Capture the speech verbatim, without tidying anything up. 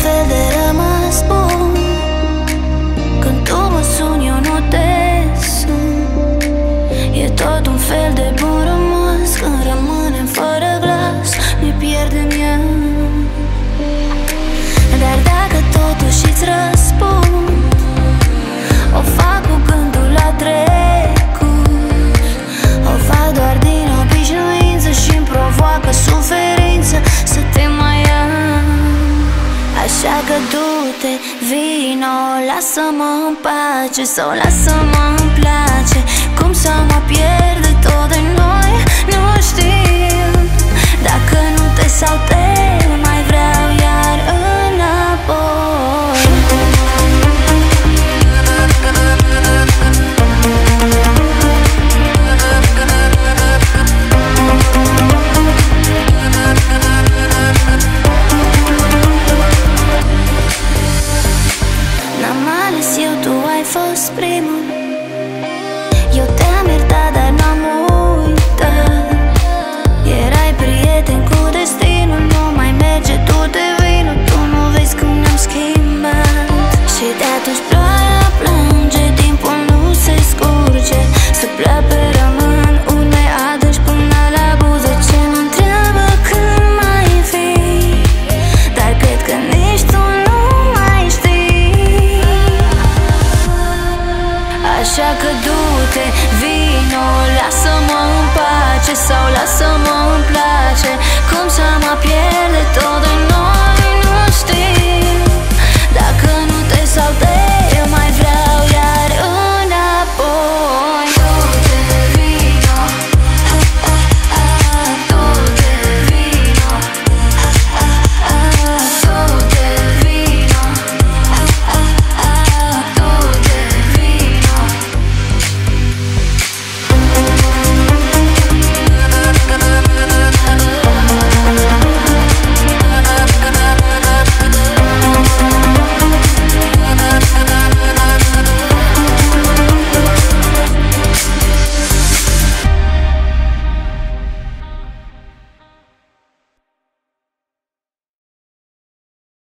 fel de rămas bun. Când tu mă suni, eu nu te sun. E tot un fel de bun rămas. Când rămânem fără glas, ne pierdem ea. Dar dacă totuși îți răspund, o fac cu gândul la trecut. O fac doar din obișnuință și-mi provoacă suferință să te mai am. Așa că du-te, vino, lasă-mă în pace. Sau lasă-mă, îmi place cum să mă pierd tot de noi.